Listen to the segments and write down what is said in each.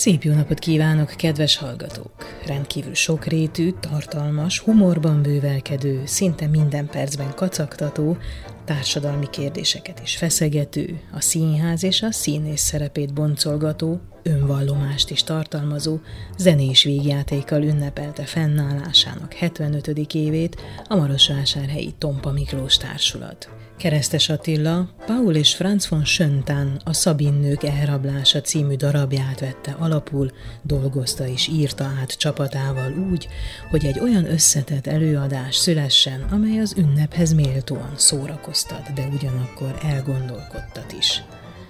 Szép jó napot kívánok, kedves hallgatók! Rendkívül sokrétű, tartalmas, humorban bővelkedő, szinte minden percben kacagtató, társadalmi kérdéseket is feszegető, a színház és a színész szerepét boncolgató, önvallomást is tartalmazó, zenés vígjátékkal ünnepelte fennállásának 75. évét a marosvásárhelyi Tompa Miklós Társulat. Keresztes Attila Paul és Franz von Schöntan a Szabin-nők elrablása című darabját vette alapul, dolgozta és írta át csapatával úgy, hogy egy olyan összetett előadás szülessen, amely az ünnephez méltóan szórakoztat, de ugyanakkor elgondolkodtat is.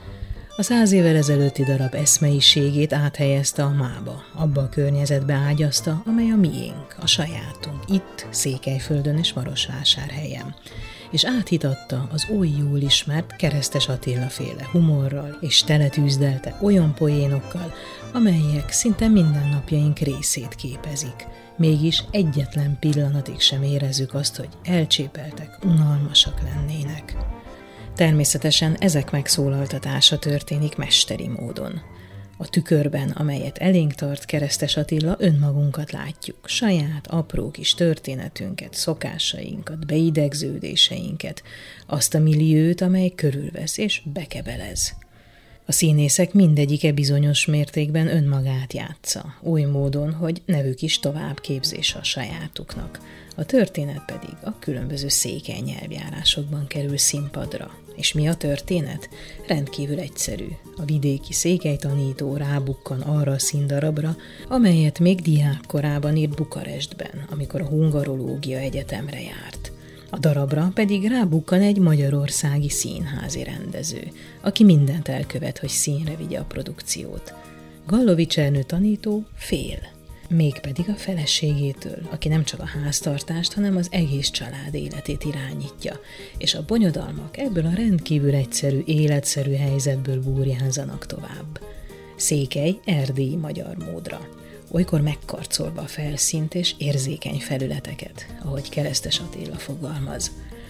A 100 évvel ezelőtti darab eszmeiségét áthelyezte a mába, abba a környezetbe ágyazta, amely a miénk, a sajátunk, itt, Székelyföldön és Marosvásárhelyen, és áthitatta az oly jól ismert Keresztes Attila féle humorral, és teletűzdelte olyan poénokkal, amelyek szinte mindennapjaink részét képezik. Mégis egyetlen pillanatig sem érezzük azt, hogy elcsépeltek, unalmasak lennének. Természetesen ezek megszólaltatása történik mesteri módon. A tükörben, amelyet elénk tart Keresztes Attila, önmagunkat látjuk, saját apró kis történetünket, szokásainkat, beidegződéseinket, azt a milliót, amely körülvesz és bekebelez. A színészek mindegyike bizonyos mértékben önmagát játsza, oly módon, hogy nevük is továbbképzés a sajátuknak. A történet pedig a különböző székely nyelvjárásokban kerül színpadra. És mi a történet? Rendkívül egyszerű. A vidéki székelytanító rábukkan arra a színdarabra, amelyet még diákkorában írt Bukarestben, amikor a Hungarológia Egyetemre járt. A darabra pedig rábukkan egy magyarországi színházi rendező, aki mindent elkövet, hogy színre vigye a produkciót. Gallovics Ernő tanító fél. Mégpedig a feleségétől, aki nem csak a háztartást, hanem az egész család életét irányítja, és a bonyodalmak ebből a rendkívül egyszerű, életszerű helyzetből burjánzanak tovább. Székely erdélyi magyar módra, olykor megkarcolva a felszínt és érzékeny felületeket, ahogy Keresztes Attila fogalmaz.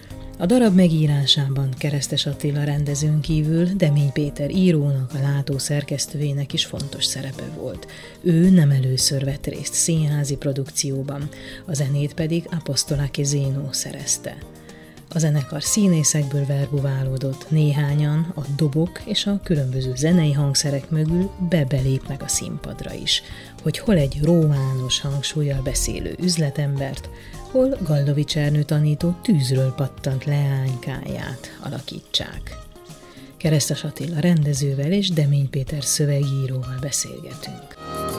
A darab megírásában Keresztes Attila rendezőn kívül Demény Péter írónak, a Látó szerkesztőjének is fontos szerepe volt. Ő nem először vett részt színházi produkcióban, a zenét pedig Apostolaki Zénó szerezte. A zenekar színészekből verbuválódott, néhányan a dobok és a különböző zenei hangszerek mögül belépnek a színpadra is, hogy hol egy rómános hangsúllyal beszélő üzletembert, hol Gallovics Ernő tanító tűzről pattant leánykáját alakítsák. Keresztes Attila rendezővel és Demény Péter szövegíróval beszélgetünk.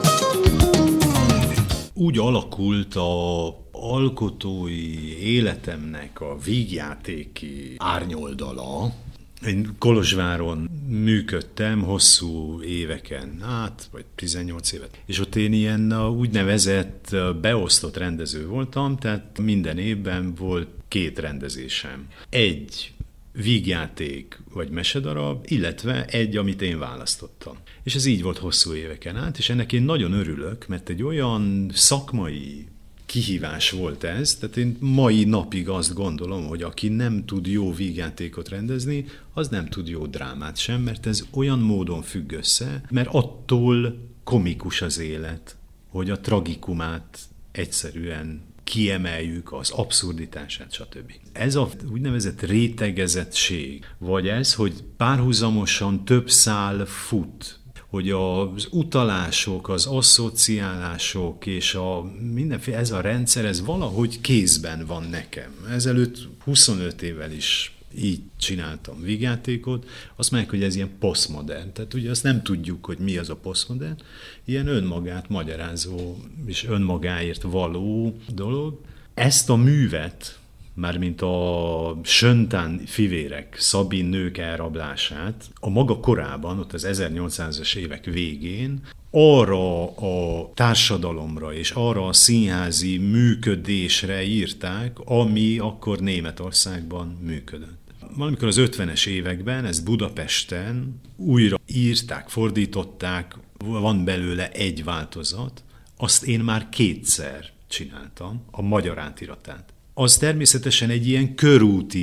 Úgy alakult a alkotói életemnek a vígjátéki árnyoldala. Én Kolozsváron működtem hosszú éveken, vagy 18 évet. És ott én ilyen úgynevezett beosztott rendező voltam, tehát minden évben volt 2 rendezésem. Egy vígjáték vagy mesedarab, illetve egy, amit én választottam. És ez így volt hosszú éveken át, és ennek én nagyon örülök, mert egy olyan szakmai kihívás volt ez, tehát én mai napig azt gondolom, hogy aki nem tud jó vígjátékot rendezni, az nem tud jó drámát sem, mert ez olyan módon függ össze, mert attól komikus az élet, hogy a tragikumát egyszerűen kiemeljük, az abszurditását, stb. Ez a úgynevezett rétegezettség, vagy ez, hogy párhuzamosan több szál fut, hogy az utalások, az asszociálások és mindenféle ez a rendszer, ez valahogy kézben van nekem. Ezelőtt 25 évvel is így csináltam vígjátékot, azt mondják, hogy ez ilyen posztmodern. Tehát ugye azt nem tudjuk, hogy mi az a posztmodern, ilyen önmagát magyarázó és önmagáért való dolog. Ezt a művet, mármint a Schöntan fivérek Szabin-nők elrablását, a maga korában, ott az 1800-as évek végén arra a társadalomra és arra a színházi működésre írták, ami akkor Németországban működött. Valamikor az 50-es években ezt Budapesten újra írták, fordították, van belőle egy változat, azt én már 2-szer csináltam, a magyar átiratát. Az természetesen egy ilyen körúti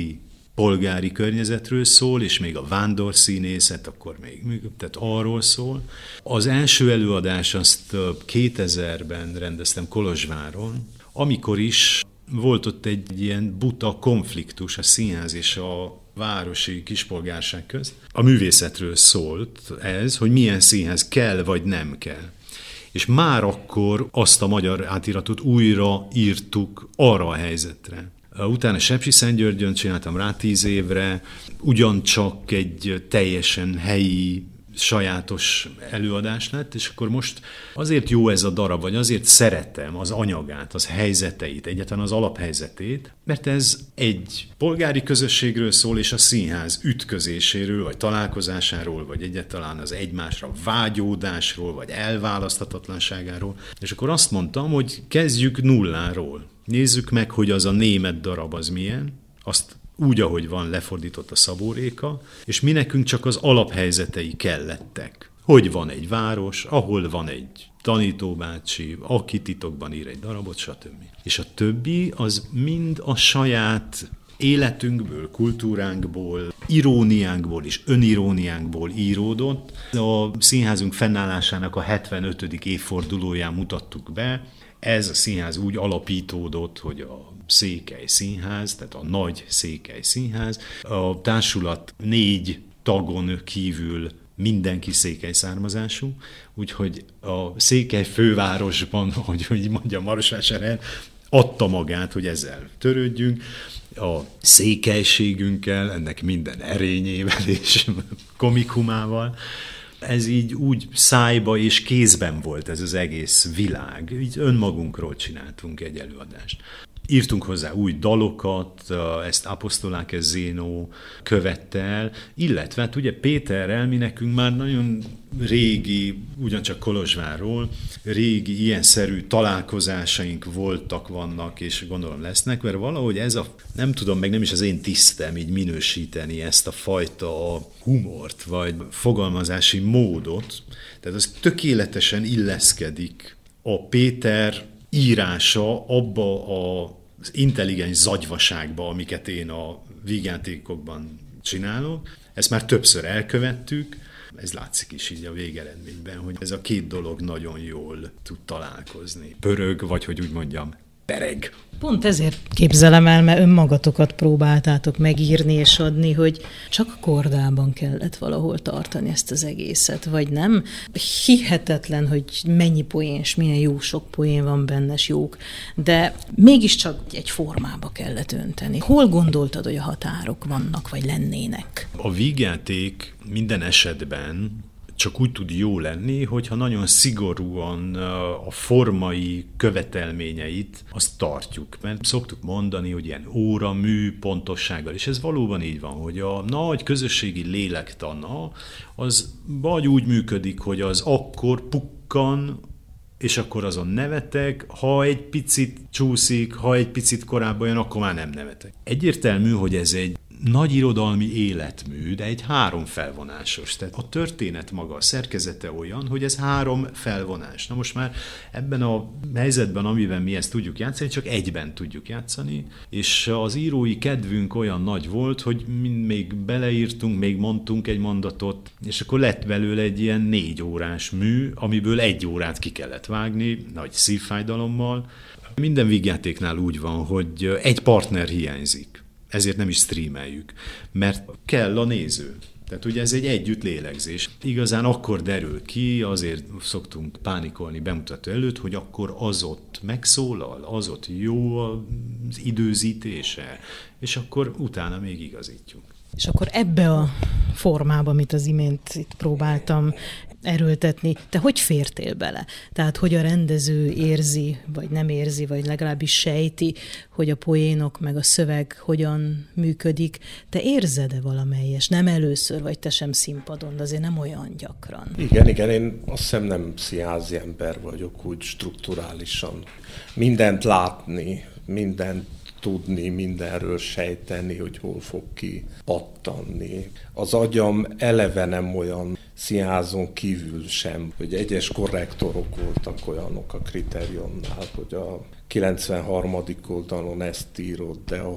polgári környezetről szól, és még a vándorszínészet akkor még, tehát arról szól. Az első előadás azt 2000-ben rendeztem Kolozsváron, amikor is volt ott egy ilyen buta konfliktus a színház és a városi kispolgárság közt. A művészetről szólt ez, hogy milyen színház kell vagy nem kell. És már akkor azt a magyar átiratot újra írtuk arra a helyzetre. Utána Sepsiszentgyörgyön csináltam rá 10 évre, ugyancsak egy teljesen helyi, sajátos előadás lett, és akkor most azért jó ez a darab, vagy azért szeretem az anyagát, az helyzeteit, egyáltalán az alaphelyzetét, mert ez egy polgári közösségről szól, és a színház ütközéséről, vagy találkozásáról, vagy egyáltalán az egymásra vágyódásról, vagy elválaszthatatlanságáról. És akkor azt mondtam, hogy kezdjük nulláról. Nézzük meg, hogy az a német darab az milyen, azt úgy, ahogy van, lefordított a Szabó Réka, és mi nekünk csak az alaphelyzetei kellettek. Hogy van egy város, ahol van egy tanítóbácsi, aki titokban ír egy darabot, stb. És a többi az mind a saját életünkből, kultúránkból, iróniánkból és öniróniánkból íródott. A színházunk fennállásának a 75. évfordulóján mutattuk be. Ez a színház úgy alapítódott, hogy a Székely Színház, tehát a nagy Székely Színház. A társulat 4 tagon kívül mindenki székely származású, úgyhogy a Székely fővárosban, hogy mondja Marosvásárhelyen, adta magát, hogy ezzel törődjünk, a székelységünkkel, ennek minden erényével és komikumával. Ez így úgy szájba és kézben volt ez az egész világ. Így önmagunkról csináltunk egy előadást. Írtunk hozzá új dalokat, ezt Apostolákes Zénó követte el, illetve hát ugye Péterrel mi nekünk már nagyon régi, ugyancsak Kolozsvárról, régi ilyenszerű találkozásaink voltak, vannak, és gondolom lesznek, mert valahogy ez a, nem tudom, meg nem is az én tisztem így minősíteni ezt a fajta humort, vagy fogalmazási módot, tehát az tökéletesen illeszkedik a Péter írása abba az intelligens zagyvaságba, amiket én a vígjátékokban csinálok. Ezt már többször elkövettük, ez látszik is így a végeredményben, hogy ez a két dolog nagyon jól tud találkozni. Pörög, vagy hogy úgy mondjam, pereg. Pont ezért képzelem el, mert önmagatokat próbáltátok megírni és adni, hogy csak a kordában kellett valahol tartani ezt az egészet, vagy nem? Hihetetlen, hogy mennyi poén, és milyen jó sok poén van benne, jók, de mégiscsak egy formába kellett önteni. Hol gondoltad, hogy a határok vannak, vagy lennének? A vígjáték minden esetben csak úgy tud jó lenni, hogyha nagyon szigorúan a formai követelményeit azt tartjuk. Mert szoktuk mondani, hogy ilyen óra, mű pontossággal, és ez valóban így van, hogy a nagy közösségi lélektana az vagy úgy működik, hogy az akkor pukkan, és akkor azon nevetek, ha egy picit csúszik, ha egy picit korábban jön, akkor már nem nevetek. Egyértelmű, hogy ez egy nagy irodalmi életmű, de egy 3 felvonásos. Tehát a történet maga, a szerkezete olyan, hogy ez 3 felvonás. Na most már ebben a helyzetben, amiben mi ezt tudjuk játszani, csak egyben tudjuk játszani, és az írói kedvünk olyan nagy volt, hogy még beleírtunk, még mondtunk egy mondatot, és akkor lett belőle egy ilyen 4 órás mű, amiből 1 órát ki kellett vágni, nagy szívfájdalommal. Minden vígjátéknál úgy van, hogy egy partner hiányzik. Ezért nem is streameljük, mert kell a néző. Tehát ugye ez egy együtt lélegzés. Igazán akkor derül ki, azért szoktunk pánikolni bemutató előtt, hogy akkor az ott megszólal, az ott jó az időzítése, és akkor utána még igazítjuk. És akkor ebbe a formába, amit az imént itt próbáltam erőltetni, te hogy fértél bele? Tehát, hogy a rendező érzi, vagy nem érzi, vagy legalábbis sejti, hogy a poénok meg a szöveg hogyan működik. Te érzed-e valamelyes? Nem először, vagy te sem színpadon, de azért nem olyan gyakran. Igen, én azt hiszem nem színházi ember vagyok úgy strukturálisan. Mindent látni, mindent tudni, mindenről sejteni, hogy hol fog ki pattanni. Az agyam eleve nem olyan, színházon kívül sem, hogy egyes korrektorok voltak olyanok a Kriterionnál, hogy a 93. oldalon ezt írod, de a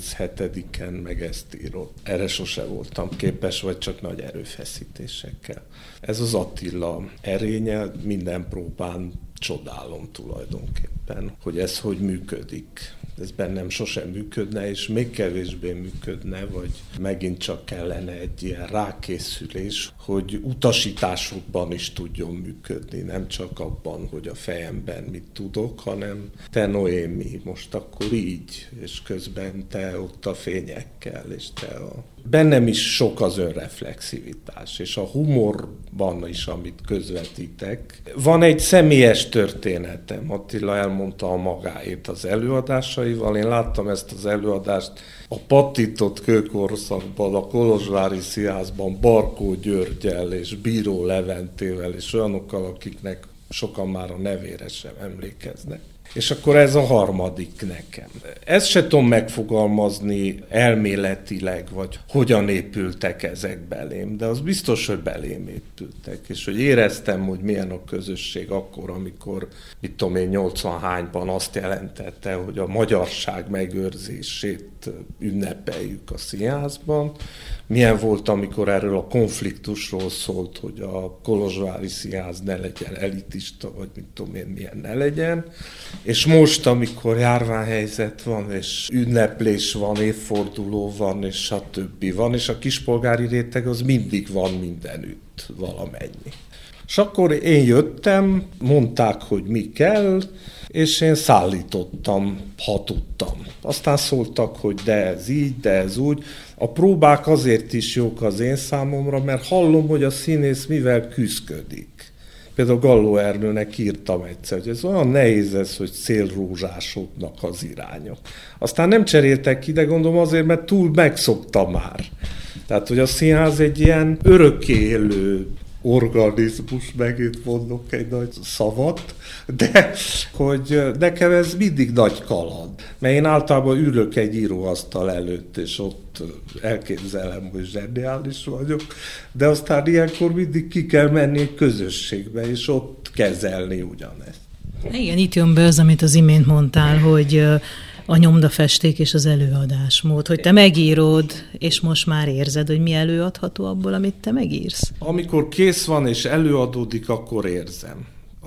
37-en meg ezt írod. Erre sose voltam képes, vagy csak nagy erőfeszítésekkel. Ez az Attila erénye, minden próbán csodálom tulajdonképpen, hogy ez hogy működik. Ez bennem sosem működne, és még kevésbé működne, vagy megint csak kellene egy ilyen rákészülés, hogy utasításokban is tudjon működni, nem csak abban, hogy a fejemben mit tudok, hanem te Noémi, most akkor így, és közben te ott a fényekkel, és te a... Bennem is sok az önreflexivitás, és a humorban is, amit közvetítek. Van egy személyes történetem, Attila elmondta a magáét az előadásaival, én láttam ezt az előadást a pattított kőkorszakban, a Kolozsvári Színházban Barkó Györggyel és Bíró Leventével, és olyanokkal, akiknek sokan már a nevére sem emlékeznek. És akkor ez a harmadik nekem. Ezt se tudom megfogalmazni elméletileg, vagy hogyan épültek ezek belém, de az biztos, hogy belém épültek, és hogy éreztem, hogy milyen a közösség akkor, amikor, mit tudom én, 80-hányban azt jelentette, hogy a magyarság megőrzését ünnepeljük a színházban. Milyen volt, amikor erről a konfliktusról szólt, hogy a Kolozsvári Színház ne legyen elitista, vagy mit tudom én, milyen ne legyen. És most, amikor járványhelyzet van, és ünneplés van, évforduló van, és stb. Van, és a kispolgári réteg az mindig van mindenütt valamennyi. És akkor én jöttem, mondták, hogy mi kell, és én szállítottam, ha tudtam. Aztán szóltak, hogy de ez így, de ez úgy. A próbák azért is jók az én számomra, mert hallom, hogy a színész mivel küszködik. Például Galló Ernőnek írtam egyszer, hogy ez olyan nehéz ez, hogy szélrózsásodnak az irányok. Aztán nem cseréltek ki, de gondolom azért, mert túl megszokta már. Tehát, hogy a színház egy ilyen örökké élő organizmus, megint mondok egy nagy szavat, de hogy nekem ez mindig nagy kaland. Mert én általában ülök egy íróasztal előtt, és ott elképzelem, hogy zseniális vagyok, de aztán ilyenkor mindig ki kell menni egy közösségbe, és ott kezelni ugyanezt. Igen, itt jön be az, amit az imént mondtál, hogy a nyomdafesték és az előadásmód, hogy te megírod, és most már érzed, hogy mi előadható abból, amit te megírsz? Amikor kész van és előadódik, akkor érzem.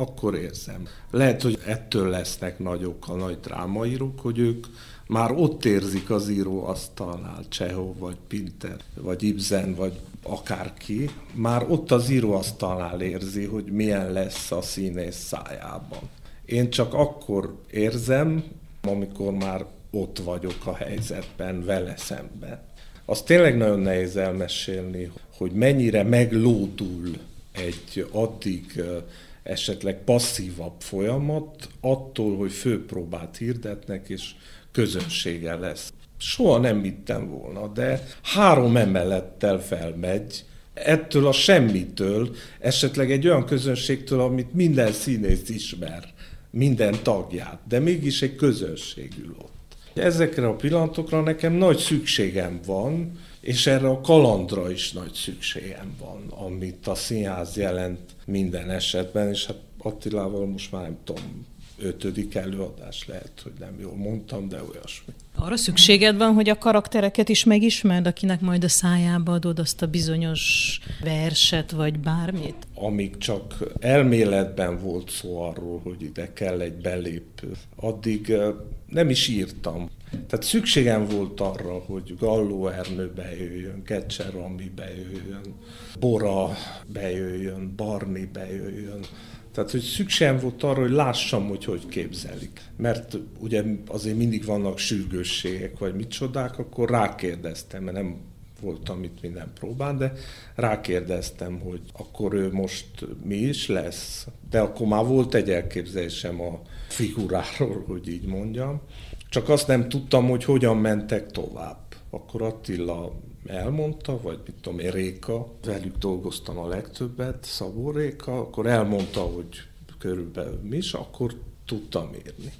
Lehet, hogy ettől lesznek nagyok a nagy drámaírók, hogy ők már ott érzik az íróasztalnál, Csehov, vagy Pinter, vagy Ibsen, vagy akárki, már ott az íróasztalnál érzi, hogy milyen lesz a színész szájában. Én csak akkor érzem, amikor már ott vagyok a helyzetben, vele szemben. Az tényleg nagyon nehéz elmesélni, hogy mennyire meglódul egy addig esetleg passzívabb folyamat attól, hogy főpróbát hirdetnek, és közönsége lesz. Soha nem hittem volna, de 3 emelettel felmegy, ettől a semmitől, esetleg egy olyan közönségtől, amit minden színész ismer, minden tagját, de mégis egy közönség ül ott. Ezekre a pillanatokra nekem nagy szükségem van, és erre a kalandra is nagy szükségem van, amit a színház jelent minden esetben, és hát Attilával most már nem tudom, 5. előadás lehet, hogy nem jól mondtam, de olyasmi. Arra szükséged van, hogy a karaktereket is megismerd, akinek majd a szájába adod azt a bizonyos verset, vagy bármit? Amíg csak elméletben volt szó arról, hogy ide kell egy belépő, addig nem is írtam. Tehát szükségem volt arra, hogy Galló Ernő bejöjjön, Gecser Rami bejöjjön, Bora bejöjjön, Barni bejöjjön. Tehát, hogy szükségem volt arra, hogy lássam, hogy képzelik. Mert ugye azért mindig vannak sürgősségek, vagy micsodák, akkor rákérdeztem, mert nem voltam itt minden próbán, de rákérdeztem, hogy akkor ő most mi is lesz. De akkor már volt egy elképzelésem a figuráról, hogy így mondjam. Csak azt nem tudtam, hogy hogyan mentek tovább. Akkor Attila elmondta, vagy mit tudom én, Réka, velük dolgoztam a legtöbbet, Szabó Réka, akkor elmondta, hogy körülbelül mi is, akkor tudtam írni.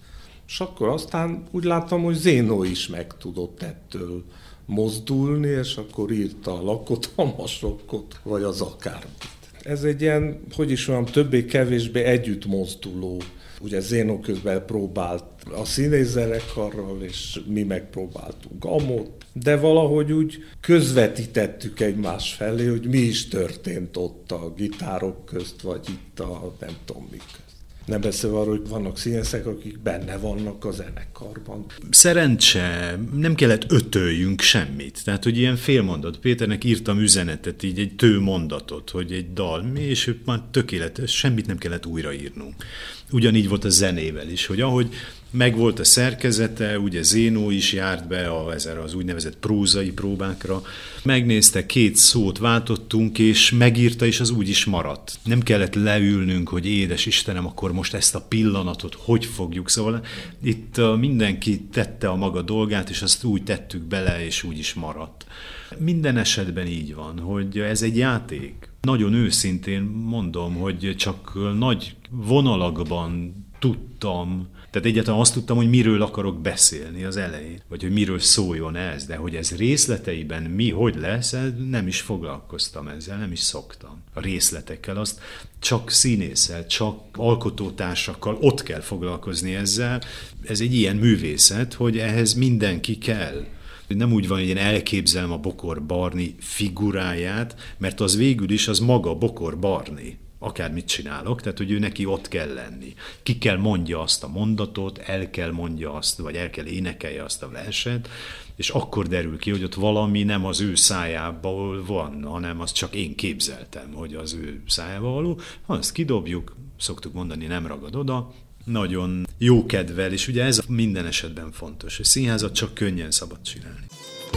És akkor aztán úgy láttam, hogy Zénó is meg tudott ettől mozdulni, és akkor írta a Lakotalmasrokkot, vagy az akármit. Ez egy ilyen, hogy is mondjam, többé-kevésbé együtt mozduló. Ugye Zénó közben próbált a színészzenekarral, és mi megpróbáltunk Amot, de valahogy úgy közvetítettük egymás felé, hogy mi is történt ott a gitárok közt, vagy itt a nem tudom mi közt. Nem beszélve arról, hogy vannak színészek, akik benne vannak a zenekarban. Szerencse, nem kellett ötöljünk semmit. Tehát, hogy ilyen félmondat. Péternek írtam üzenetet, így egy tőmondatot, hogy egy dal, és ő már tökéletes, semmit nem kellett újraírnunk. Ugyanígy volt a zenével is, hogy ahogy megvolt a szerkezete, ugye Zénó is járt be az úgynevezett prózai próbákra, megnézte, 2 szót váltottunk, és megírta, és az úgy is maradt. Nem kellett leülnünk, hogy édes Istenem, akkor most ezt a pillanatot hogy fogjuk. Szóval itt mindenki tette a maga dolgát, és azt úgy tettük bele, és úgy is maradt. Minden esetben így van, hogy ez egy játék. Nagyon őszintén mondom, hogy csak nagy vonalakban tudtam, tehát egyáltalán azt tudtam, hogy miről akarok beszélni az elején, vagy hogy miről szóljon ez, de hogy ez részleteiben hogy lesz, nem is foglalkoztam ezzel, nem is szoktam. A részletekkel azt csak színésszel, csak alkotótársakkal ott kell foglalkozni ezzel. Ez egy ilyen művészet, hogy ehhez mindenki kell. Nem úgy van, hogy én elképzelem a Bokor Barni figuráját, mert az végül is az maga Bokor Barni. Akármit csinálok, tehát hogy ő neki ott kell lenni. Ki kell mondja azt a mondatot, el kell mondja azt, vagy el kell énekelje azt a verset, és akkor derül ki, hogy ott valami nem az ő szájából van, hanem azt csak én képzeltem, hogy az ő szájába való. Ha ezt kidobjuk, szoktuk mondani, nem ragad oda, nagyon jó kedvel, és ugye ez minden esetben fontos, hogy színházat csak könnyen szabad csinálni.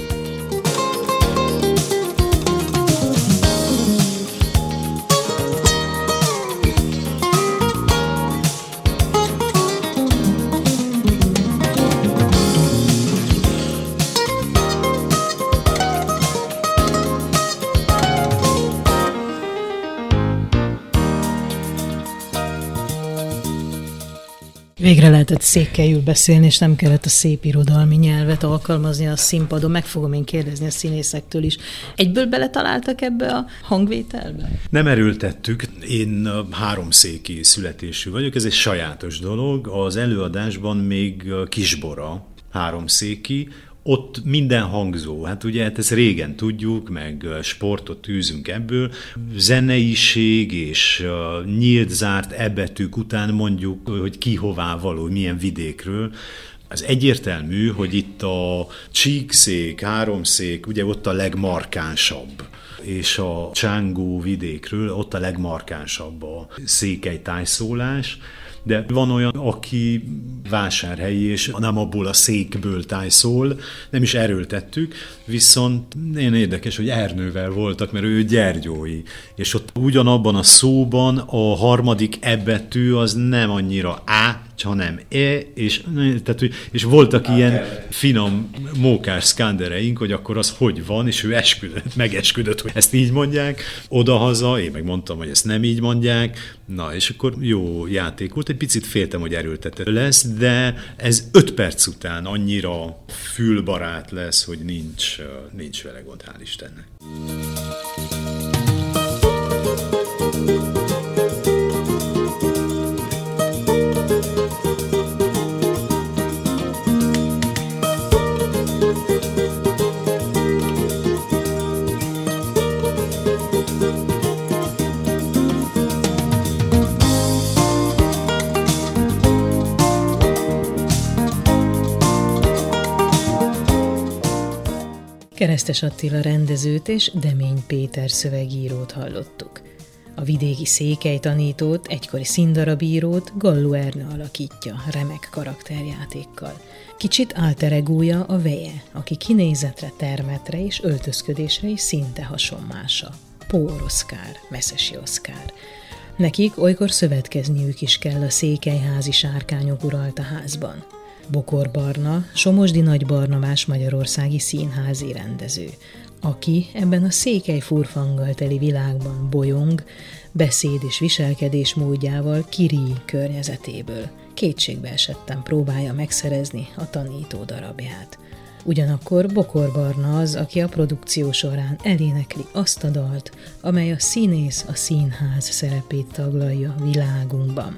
Végre lehetett székelyül beszélni, és nem kellett a szép irodalmi nyelvet alkalmazni a színpadon. Meg fogom én kérdezni a színészektől is. Egyből beletaláltak ebbe a hangvételbe? Nem erőltettük. Én 3-széki születésű vagyok, ez egy sajátos dolog. Az előadásban még Kisbora 3-széki, ott minden hangzó, hát ugye ezt régen tudjuk, meg sportot űzünk ebből, zeneiség és nyílt-zárt ebetűk után mondjuk, hogy ki hová való, milyen vidékről. Az egyértelmű, hogy itt a csíkszék, 3-szék, ugye ott a legmarkánsabb, és a Csángó vidékről ott a legmarkánsabb a székely tájszólás, de van olyan, aki vásárhelyi, és nem abból a székből tájszól, nem is erőltettük, viszont nagyon érdekes, hogy Ernővel voltak, mert ő gyergyói, és ott ugyanabban a szóban a harmadik ebetű az nem annyira A, hanem E, és voltak ilyen finom mókás szkándereink, hogy akkor az hogy van, és ő megesküdött, hogy ezt így mondják, odahaza, én meg mondtam, hogy ezt nem így mondják, na, és akkor jó játék volt, egy picit féltem, hogy erőltetett lesz, de ez 5 perc után annyira fülbarát lesz, hogy nincs vele gond, hál' Istennek. Keresztes Attila rendezőt és Demény Péter szövegírót hallottuk. A vidéki székely tanítót, egykori színdarabírót Galló Ernő alakítja remek karakterjátékkal. Kicsit alter egója a Veje, aki kinézetre, termetre és öltözködésre is szinte hasonmása. Pór Oszkár, Meszesi Oszkár. Nekik olykor szövetkezniük is kell a székelyházi sárkányok uralta házban. Bokor Barna, Somosdi Nagy Barnabás magyarországi színházi rendező, aki ebben a székely furfanggal teli világban bolyong, beszéd és viselkedés módjával Kiri környezetéből, kétségbe esetten próbálja megszerezni a tanító darabját. Ugyanakkor Bokor Barna az, aki a produkció során elénekli azt a dalt, amely a színész a színház szerepét taglalja világunkban.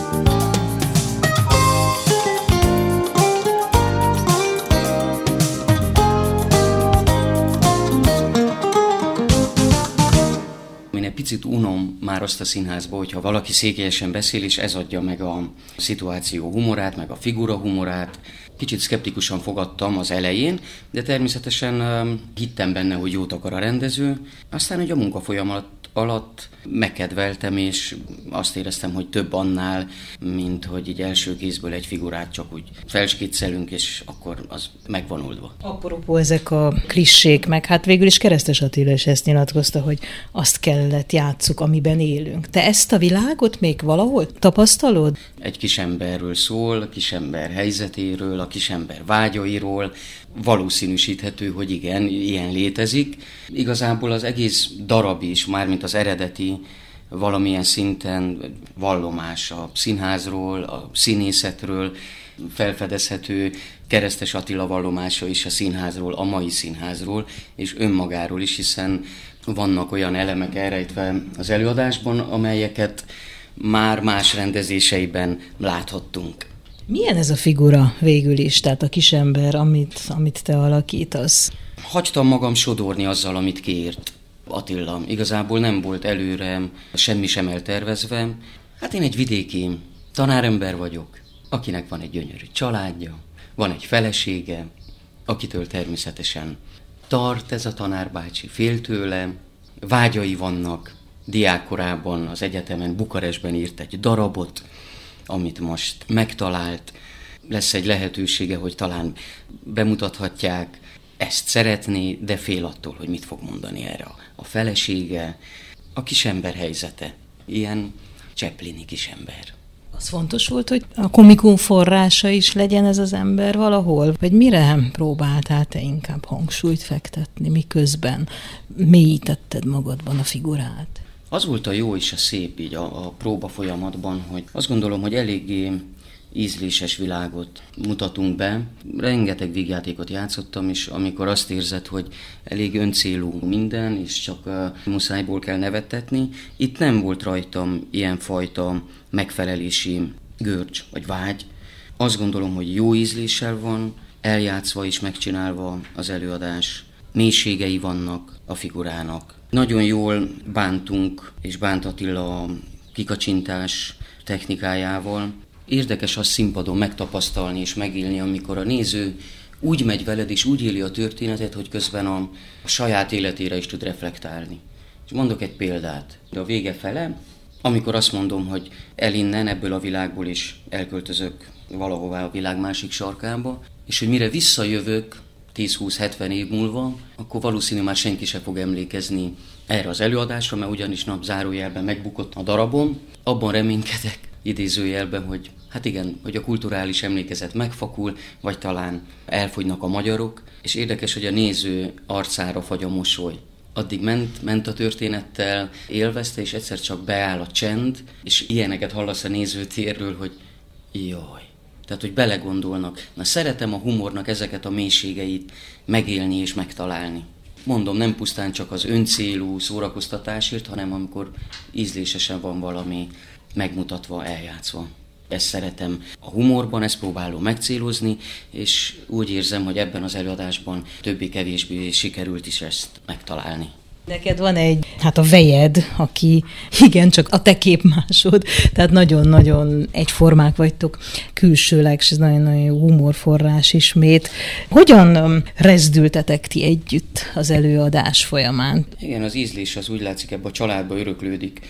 Picit unom már azt a színházba, hogyha valaki székelyesen beszél, és ez adja meg a szituáció humorát, meg a figura humorát. Kicsit szkeptikusan fogadtam az elején, de természetesen hittem benne, hogy jót akar a rendező. Aztán, hogy a munkafolyam alatt megkedveltem, és azt éreztem, hogy több annál, mint hogy így első kézből egy figurát csak úgy felskiccelünk, és akkor az megvan oldva. Apropó ezek a klissék, meg hát végül is Keresztes Attila is ezt nyilatkozta, hogy azt kellett játsszuk, amiben élünk. Te ezt a világot még valahol tapasztalod? Egy kisemberről szól, a kisember helyzetéről, a kisember vágyairól, valószínűsíthető, hogy igen, ilyen létezik. Igazából az egész darab is, mármint az eredeti, valamilyen szinten vallomás a színházról, a színészetről, felfedezhető Keresztes Attila vallomása is a színházról, a mai színházról, és önmagáról is, hiszen vannak olyan elemek elrejtve az előadásban, amelyeket már más rendezéseiben láthattunk. Milyen ez a figura végül is, tehát a kisember, amit te alakítasz? Hagytam magam sodorni azzal, amit kért Attila. Igazából nem volt előre semmi sem eltervezve. Hát én egy vidéki tanárember vagyok, akinek van egy gyönyörű családja, van egy felesége, akitől természetesen tart ez a tanárbácsi, fél tőle, vágyai vannak. Diákkorában az egyetemen Bukarestben írt egy darabot, amit most megtalált. Lesz egy lehetősége, hogy talán bemutathatják, ezt szeretné, de fél attól, hogy mit fog mondani erre a felesége, a kisember helyzete. Ilyen Chaplini kisember. Az fontos volt, hogy a komikum forrása is legyen ez az ember valahol? Vagy mire próbáltál te inkább hangsúlyt fektetni, miközben mélyítetted magadban a figurát? Az volt a jó és a szép így a próba folyamatban, hogy azt gondolom, hogy eléggé ízléses világot mutatunk be. Rengeteg vígjátékot játszottam, és amikor azt érzed, hogy elég öncélú minden, és csak muszájból kell nevettetni, itt nem volt rajtam ilyenfajta megfelelési görcs vagy vágy. Azt gondolom, hogy jó ízléssel van, eljátszva és megcsinálva az előadás. Mélységei vannak a figurának. Nagyon jól bántunk, és bánt Attila a kikacsintás technikájával. Érdekes azt színpadon megtapasztalni és megélni, amikor a néző úgy megy veled és úgy éli a történetet, hogy közben a saját életére is tud reflektálni. És mondok egy példát. De a vége fele, amikor azt mondom, hogy elinnen ebből a világból is elköltözök valahová a világ másik sarkába, és hogy mire visszajövök 10-20-70 év múlva, akkor valószínű már senki se fog emlékezni erre az előadásra, mert ugyanis zárójelben megbukott a darabom. Abban reménykedek, idézőjelben, hogy hát igen, hogy a kulturális emlékezet megfakul, vagy talán elfogynak a magyarok, és érdekes, hogy a néző arcára fagy a mosoly. Addig ment a történettel, élvezte, és egyszer csak beáll a csend, és ilyeneket hallasz a nézőtérről, hogy jaj. Tehát, hogy belegondolnak. Na, szeretem a humornak ezeket a mélységeit megélni és megtalálni. Mondom, nem pusztán csak az öncélú szórakoztatásért, hanem amikor ízlésesen van valami megmutatva, eljátszva. Ezt szeretem a humorban, ezt próbálom megcélozni, és úgy érzem, hogy ebben az előadásban többé-kevésbé sikerült is ezt megtalálni. Neked van a vejed, aki igencsak a te képmásod, tehát nagyon-nagyon egyformák vagytok külsőleg, és ez nagyon-nagyon jó humorforrás ismét. Hogyan rezdültetek ti együtt az előadás folyamán? Igen, az ízlés az úgy látszik, ebben a családba öröklődik.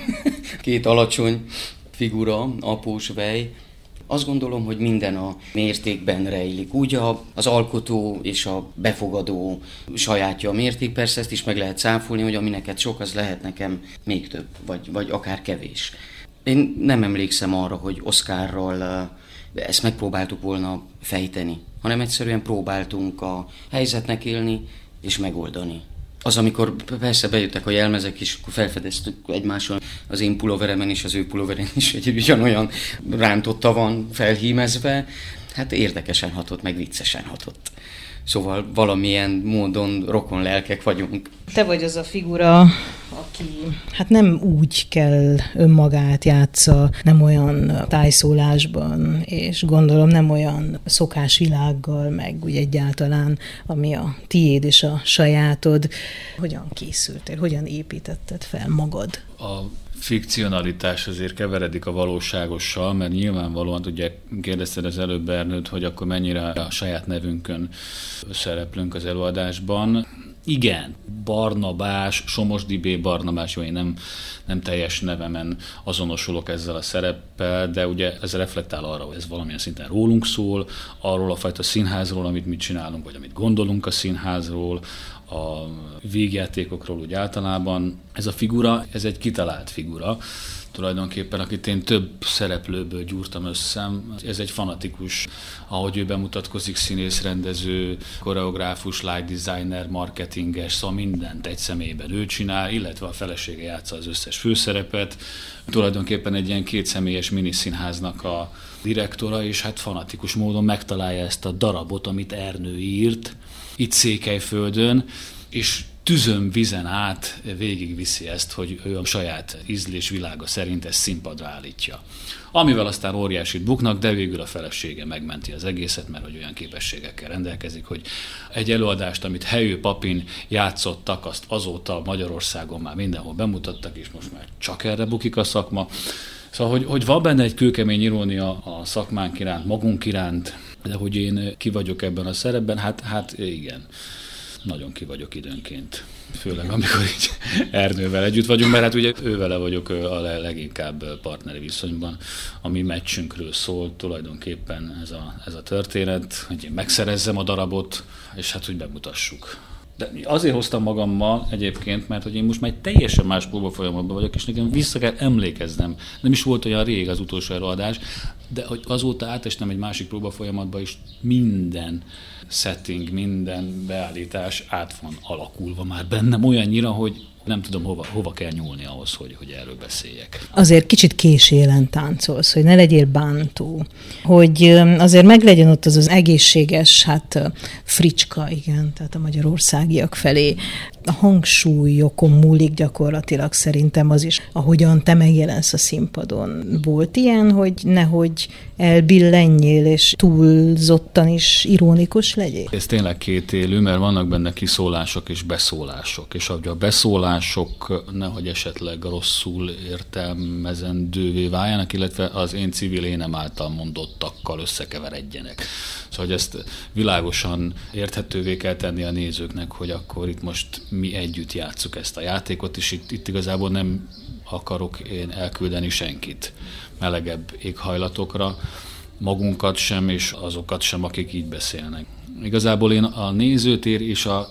Két alacsony figura, após vej. Azt gondolom, hogy minden a mértékben rejlik. Úgy az alkotó és a befogadó sajátja a mérték, persze ezt is meg lehet cáfolni, hogy ami neked sok, az lehet nekem még több, vagy akár kevés. Én nem emlékszem arra, hogy Oscarral ezt megpróbáltuk volna fejteni, hanem egyszerűen próbáltunk a helyzetnek élni és megoldani. Az, amikor persze bejöttek a jelmezek, és akkor felfedeztük egymáson az én pulóveremen és az ő pulóveren is, hogy ugyanolyan rántotta van felhímezve, hát érdekesen hatott, meg viccesen hatott. Szóval valamilyen módon rokon lelkek vagyunk. Te vagy az a figura, aki hát nem úgy kell önmagát játsza, nem olyan tájszólásban, és gondolom nem olyan szokásvilággal, meg úgy egyáltalán, ami a tiéd és a sajátod. Hogyan készültél, hogyan építetted fel magad? A fikcionalitás azért keveredik a valóságossal, mert nyilvánvalóan, ugye kérdezted az előbb Ernőt, hogy akkor mennyire a saját nevünkön szereplünk az előadásban. Igen, Barnabás, Somosdi B. Barnabás, jó, én nem teljes nevemen azonosulok ezzel a szereppel, de ugye ez reflektál arra, hogy ez valamilyen szinten rólunk szól, arról a fajta színházról, amit mi csinálunk, vagy amit gondolunk a színházról, a vígjátékokról úgy általában. Ez a figura, ez egy kitalált figura, tulajdonképpen, akit én több szereplőből gyúrtam össze. Ez egy fanatikus, ahogy ő bemutatkozik, színész, rendező, koreográfus, light designer, marketinges, szóval mindent egy személyben ő csinál, illetve a felesége játsza az összes főszerepet. Tulajdonképpen egy ilyen kétszemélyes miniszínháznak a direktora, és hát fanatikus módon megtalálja ezt a darabot, amit Ernő írt, itt Székelyföldön, és tüzön, vizen át végigviszi ezt, hogy ő a saját ízlés világa szerint ezt színpadra állítja. Amivel aztán óriásit buknak, de végül a felesége megmenti az egészet, mert hogy olyan képességekkel rendelkezik, hogy egy előadást, amit Helyő Papin játszottak, azt azóta Magyarországon már mindenhol bemutattak, és most már csak erre bukik a szakma. Szóval, hogy van benne egy kőkemény irónia a szakmánk iránt, magunk iránt, de hogy én ki vagyok ebben a szerepben, hát igen, nagyon ki vagyok időnként. Főleg amikor így Ernővel együtt vagyunk, mert hát ugye ővele vagyok a leginkább partneri viszonyban. A mi meccsünkről szól tulajdonképpen ez a történet, hogy én megszerezzem a darabot, és hát hogy bemutassuk. De azért hoztam magammal egyébként, mert hogy én most már egy teljesen más próbafolyamatban vagyok, és nekem vissza kell emlékeznem. Nem is volt olyan rég az utolsó előadás, de hogy azóta átestem egy másik próbafolyamatba, és minden setting, minden beállítás át van alakulva már bennem olyannyira, hogy nem tudom, hova kell nyúlni ahhoz, hogy erről beszéljek. Azért kicsit késélen táncolsz, hogy ne legyél bántó, hogy azért meglegyen ott az egészséges, fricska, igen, tehát a magyarországiak felé. A hangsúlyokon múlik gyakorlatilag szerintem az is, ahogyan te megjelensz a színpadon. Volt ilyen, hogy nehogy elbillenjél, és túlzottan is ironikus legyél? Ez tényleg kétélű, mert vannak benne kiszólások és beszólások, és ahogy a beszólások nehogy esetleg rosszul értelmezendővé váljanak, illetve az én civil énem által mondottakkal összekeveredjenek. Szóval, hogy ezt világosan érthetővé kell tenni a nézőknek, hogy akkor itt most mi együtt játsszuk ezt a játékot, és itt igazából nem akarok én elküldeni senkit melegebb éghajlatokra, magunkat sem, és azokat sem, akik így beszélnek. Igazából én a nézőtér és a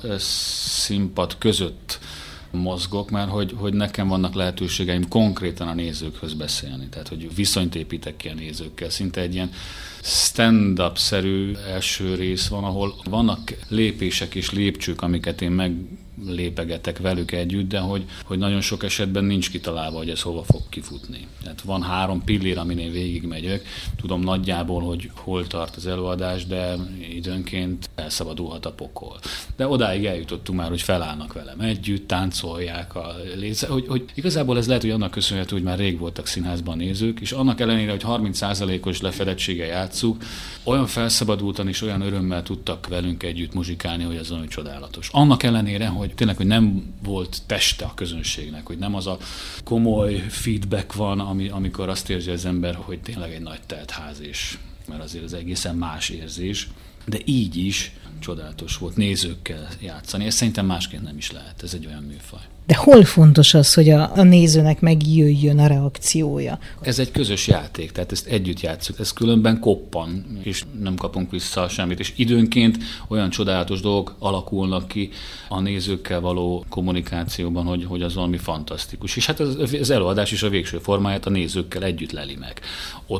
színpad között mozgok, mert hogy nekem vannak lehetőségeim konkrétan a nézőkhöz beszélni, tehát hogy viszonyt építek ki a nézőkkel. Szinte egy ilyen stand-up-szerű első rész van, ahol vannak lépések és lépcsők, amiket én meglépegetek velük együtt, de hogy nagyon sok esetben nincs kitalálva, hogy ez hova fog kifutni. Tehát van 3 pillér, amin én végigmegyek. Tudom nagyjából, hogy hol tart az előadás, de időnként elszabadulhat a pokol. De odáig eljutottunk már, hogy felállnak velem együtt, táncolják a létszám, hogy igazából ez lehet, hogy annak köszönhető, hogy már rég voltak színházban nézők, és annak ellenére, hogy 30%-os lefedettséggel játsszuk, olyan felszabadultan és olyan örömmel tudtak velünk együtt muzsikálni, hogy ez olyan csodálatos. Annak ellenére, hogy tényleg, hogy nem volt teste a közönségnek, hogy nem az a komoly feedback van, amikor azt érzi az ember, hogy tényleg egy nagy telt ház is, mert azért ez egészen más érzés, de így is csodálatos volt nézőkkel játszani. Ez szerintem másként nem is lehet, ez egy olyan műfaj. De hol fontos az, hogy a nézőnek megjöjjön a reakciója? Ez egy közös játék, tehát ezt együtt játszuk, ez különben koppan, és nem kapunk vissza semmit, és időnként olyan csodálatos dolgok alakulnak ki a nézőkkel való kommunikációban, hogy az valami fantasztikus. És hát az előadás is a végső formáját a nézőkkel együtt leli meg. Ott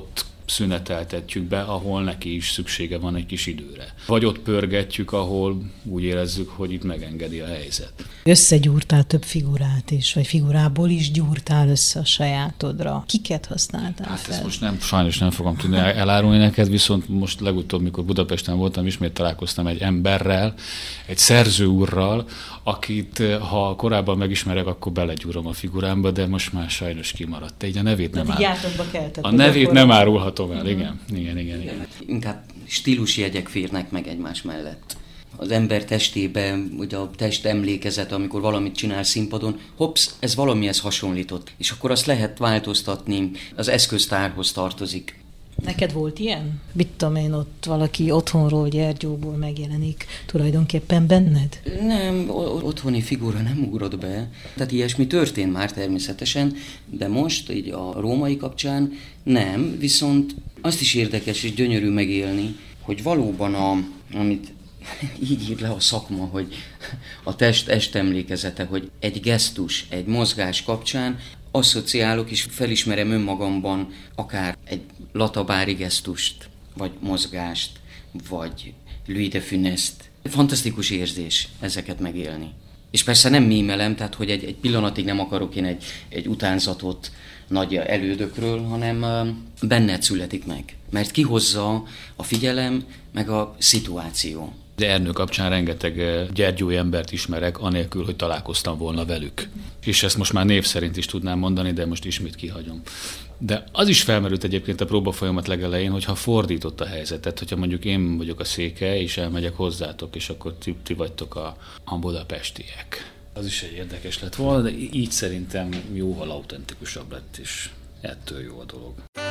szüneteltetjük be, ahol neki is szüksége van egy kis időre. Vagy ott pörgetjük, ahol úgy érezzük, hogy itt megengedi a helyzet. Összegyúrtál több figurát is, vagy figurából is gyúrtál össze a sajátodra. Kiket használtál Hát fel? ezt most sajnos nem fogom tudni elárulni neked, viszont most legutóbb, mikor Budapesten voltam, ismét találkoztam egy emberrel, egy szerző úrral, akit ha korábban megismerek, akkor belegyúrom a figurámba, de most már sajnos kimaradt. Így a nevét nem A nevét nem árulhatom el, igen. Inkább stílusjegyek férnek meg egymás mellett. Az ember testében, ugye a test emlékezet, amikor valamit csinál színpadon, ez valamihez hasonlított, és akkor azt lehet változtatni, az eszköztárhoz tartozik. Neked volt ilyen? Mit tudom én, ott valaki otthonról, Gyergyóból megjelenik tulajdonképpen benned? Nem, otthoni figura nem ugrott be. Tehát ilyesmi történt már természetesen, de most így a római kapcsán nem, viszont azt is érdekes és gyönyörű megélni, hogy valóban amit így ír le a szakma, hogy a test emlékezete, hogy egy gesztus, egy mozgás kapcsán asszociálok és felismerem önmagamban akár egy Latabári gesztust, vagy mozgást, vagy Louis de Funest. Fantasztikus érzés ezeket megélni. És persze nem mímelem, tehát hogy egy pillanatig nem akarok én egy utánzatot nagy elődökről, hanem benned születik meg. Mert kihozza a figyelem, meg a szituáció. De Ernő kapcsán rengeteg gyergyói embert ismerek, anélkül, hogy találkoztam volna velük. És ezt most már név szerint is tudnám mondani, de most ismét kihagyom. De az is felmerült egyébként a próbafolyamat legelején, hogyha fordított a helyzetet, hogyha mondjuk én vagyok a Székely, és elmegyek hozzátok, és akkor ti vagytok a budapestiek. Az is egy érdekes lett volna, de így szerintem jóval autentikusabb lett, és ettől jó a dolog.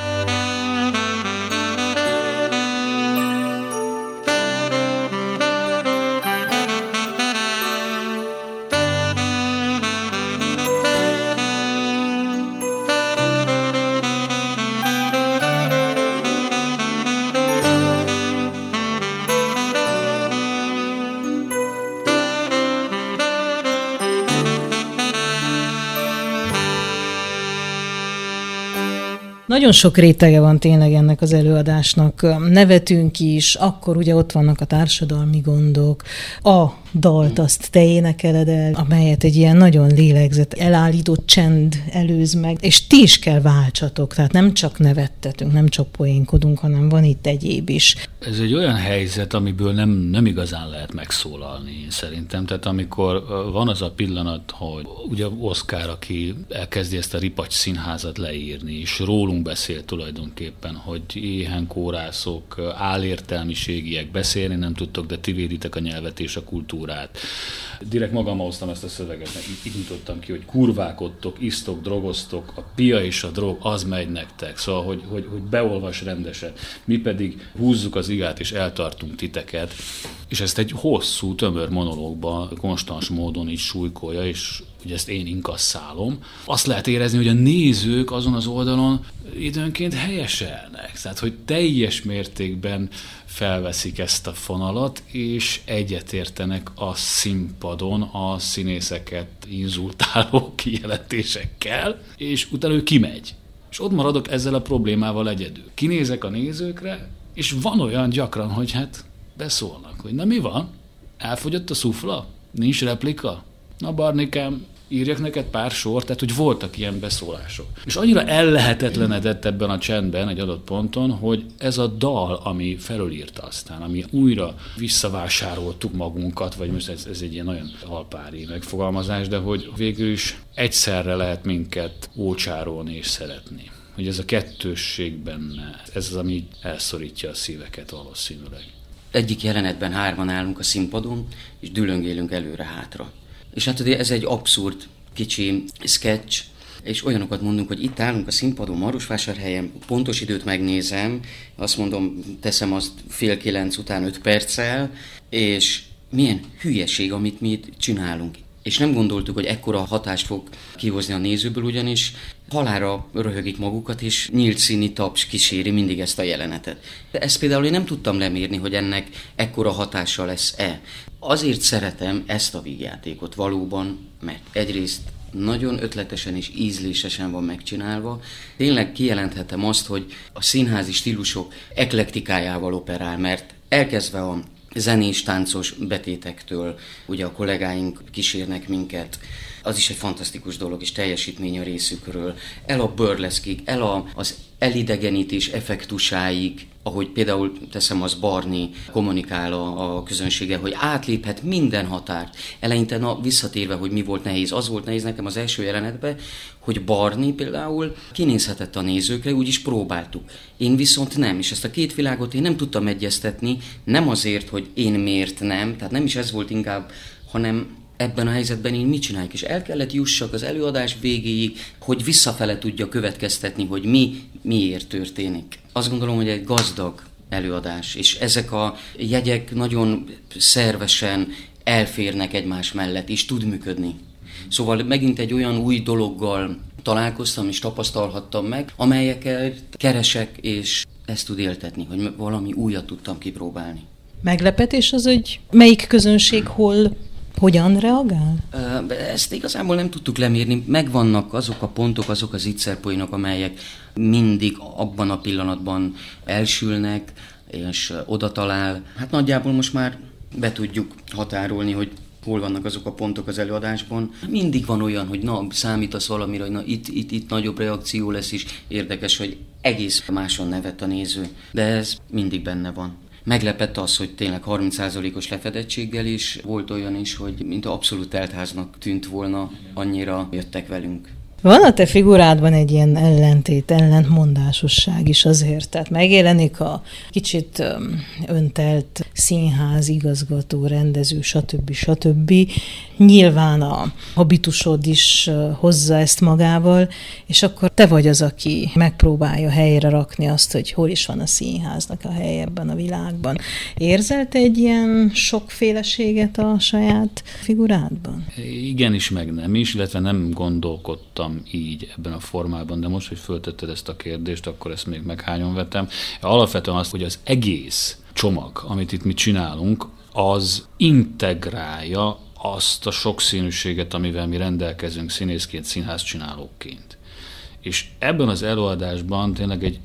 Nagyon sok rétege van tényleg ennek az előadásnak. Nevetünk is, akkor ugye ott vannak a társadalmi gondok, a dalt azt te énekeled el, amelyet egy ilyen nagyon lélegzett, elállított csend előz meg, és ti is kell váltsatok, tehát nem csak nevettetünk, nem csak poénkodunk, hanem van itt egyéb is. Ez egy olyan helyzet, amiből nem igazán lehet megszólalni, én szerintem. Tehát amikor van az a pillanat, hogy ugye Oszkár, aki elkezdi ezt a Ripacs színházat leírni, és rólunk beszél tulajdonképpen, hogy éhen kórászok, álértelmiségiek, beszélni nem tudtok, de ti véditek a nyelvet és a kultúrát. Direkt magammal hoztam ezt a szöveget, így nyitottam ki, hogy kurvákodtok, isztok, drogoztok, a pia és a drog, az megy nektek. Szóval, hogy beolvas rendesen. Mi pedig húzzuk az igát és eltartunk titeket. És ezt egy hosszú, tömör monológban konstans módon is súlykolja, és ugye ezt én inkasszálom. Azt lehet érezni, hogy a nézők azon az oldalon időnként helyeselnek. Tehát, hogy teljes mértékben felveszik ezt a fonalat, és egyetértenek a színpadon a színészeket inzultáló kijelentésekkel, és utána ő kimegy. És ott maradok ezzel a problémával egyedül. Kinézek a nézőkre, és van olyan gyakran, hogy hát beszólnak, hogy na mi van? Elfogyott a szufla? Nincs replika? Na Barnikám, írjak neked pár sort, tehát hogy voltak ilyen beszólások. És annyira ellehetetlenedett ebben a csendben egy adott ponton, hogy ez a dal, ami felülírta aztán, ami újra visszavásároltuk magunkat, vagy most ez egy ilyen nagyon halpári megfogalmazás, de hogy végül is egyszerre lehet minket ócsárolni és szeretni. Hogy ez a kettősség benne, ez az, ami elszorítja a szíveket valószínűleg. Egyik jelenetben 3 állunk a színpadon, és dülöngélünk előre-hátra. És hát ez egy abszurd kicsi sketch, és olyanokat mondunk, hogy itt állunk a színpadon Marosvásárhelyen, pontos időt megnézem, azt mondom, teszem azt 8:30 után 5 perccel, és milyen hülyeség, amit mi itt csinálunk. És nem gondoltuk, hogy ekkora hatást fog kihozni a nézőből, ugyanis halálra röhögik magukat, és nyílt színi taps kíséri mindig ezt a jelenetet. De ezt például én nem tudtam lemérni, hogy ennek ekkora hatása lesz-e. Azért szeretem ezt a vígjátékot valóban, mert egyrészt nagyon ötletesen és ízlésesen van megcsinálva. Tényleg kijelenthetem azt, hogy a színházi stílusok eklektikájával operál, mert elkezdve a zenés, táncos betétektől, ugye a kollégáink kísérnek minket, az is egy fantasztikus dolog, és teljesítmény a részükről. El a burleszkig, az elidegenítés effektusáig, ahogy például teszem, az Barney kommunikál a közönsége, hogy átléphet minden határt. Eleinte visszatérve, hogy mi volt nehéz, az volt nehéz nekem az első jelenetben, hogy Barney például kinézhetett a nézőkre, úgyis próbáltuk. Én viszont nem, és ezt a két világot én nem tudtam egyeztetni, nem azért, hogy én miért nem, tehát nem is ez volt inkább, hanem ebben a helyzetben én mit csináljuk, és el kellett jussak az előadás végéig, hogy visszafele tudja következtetni, hogy miért történik. Azt gondolom, hogy egy gazdag előadás, és ezek a jegyek nagyon szervesen elférnek egymás mellett, és tud működni. Szóval megint egy olyan új dologgal találkoztam, és tapasztalhattam meg, amelyeket keresek, és ezt tud éltetni, hogy valami újat tudtam kipróbálni. Meglepetés az, hogy melyik közönség hogyan reagál? Ezt igazából nem tudtuk lemérni. Megvannak azok a pontok, azok az ígyszerpoénok, amelyek mindig abban a pillanatban elsülnek, és oda talál. Hát nagyjából most már be tudjuk határolni, hogy hol vannak azok a pontok az előadásban. Mindig van olyan, hogy számítasz valamire, hogy itt nagyobb reakció lesz is. Érdekes, hogy egész máson nevet a néző, de ez mindig benne van. Meglepett az, hogy tényleg 30%-os lefedettséggel is volt olyan is, hogy mint abszolút teltháznak tűnt volna, annyira jöttek velünk. Van a te figurádban egy ilyen ellentmondásosság is azért, tehát megjelenik a kicsit öntelt színház, igazgató, rendező, stb. Nyilván a habitusod is hozza ezt magával, és akkor te vagy az, aki megpróbálja helyre rakni azt, hogy hol is van a színháznak a helye ebben a világban. Érzel te egy ilyen sokféleséget a saját figurádban? Igen is, meg nem is, illetve nem gondolkodtam így ebben a formában, de most, hogy föltetted ezt a kérdést, akkor ezt még meghányon vetem. Alapvetően azt, hogy az egész csomag, amit itt mi csinálunk, az integrálja azt a sokszínűséget, amivel mi rendelkezünk színészként, színházcsinálóként. És ebben az előadásban tényleg egy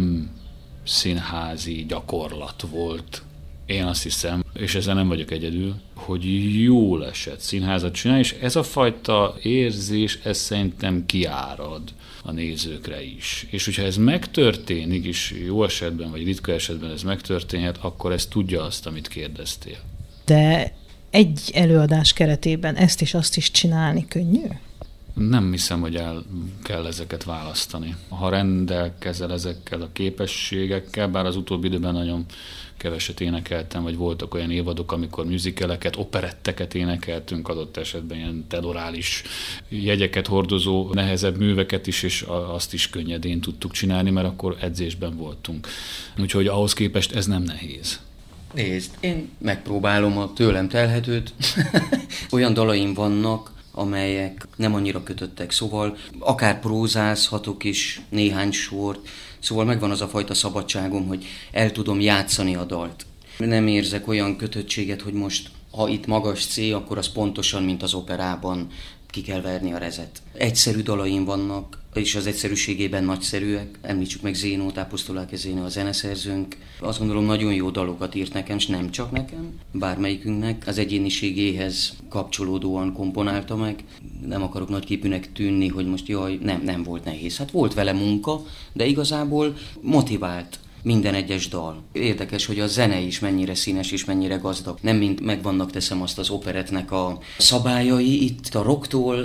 örömszínházi gyakorlat volt. Én azt hiszem, és ezzel nem vagyok egyedül, hogy jól esett színházat csinálni, és ez a fajta érzés, ez szerintem kiárad a nézőkre is. És hogyha ez megtörténik, és jó esetben, vagy ritka esetben ez megtörténhet, akkor ez tudja azt, amit kérdeztél. De egy előadás keretében ezt és azt is csinálni könnyű? Nem hiszem, hogy el kell ezeket választani. Ha rendelkezel ezekkel a képességekkel, bár az utóbbi időben nagyon keveset énekeltem, vagy voltak olyan évadok, amikor musicaleket, operetteket énekeltünk, adott esetben ilyen telorális jegyeket hordozó nehezebb műveket is, és azt is könnyedén tudtuk csinálni, mert akkor edzésben voltunk. Úgyhogy ahhoz képest ez nem nehéz. Nézd, én megpróbálom a tőlem telhetőt. Olyan dalaim vannak, amelyek nem annyira kötöttek, szóval akár prózázhatok is néhány sort, szóval megvan az a fajta szabadságom, hogy el tudom játszani a dalt. Nem érzek olyan kötöttséget, hogy most, ha itt magas C, akkor az pontosan, mint az operában, ki kell verni a rezet. Egyszerű dalaim vannak, és az egyszerűségében nagyszerűek. Említsük meg Zénót, Apostolák Zénó, a zeneszerzőnk. Azt gondolom, nagyon jó dalokat írt nekem, és nem csak nekem, bármelyikünknek. Az egyéniségéhez kapcsolódóan komponálta meg. Nem akarok nagyképűnek tűnni, hogy most jaj, nem volt nehéz. Hát volt vele munka, de igazából motivált minden egyes dal. Érdekes, hogy a zene is mennyire színes és mennyire gazdag. Nem mint megvannak, teszem azt, az operetnek a szabályai, itt a rocktól,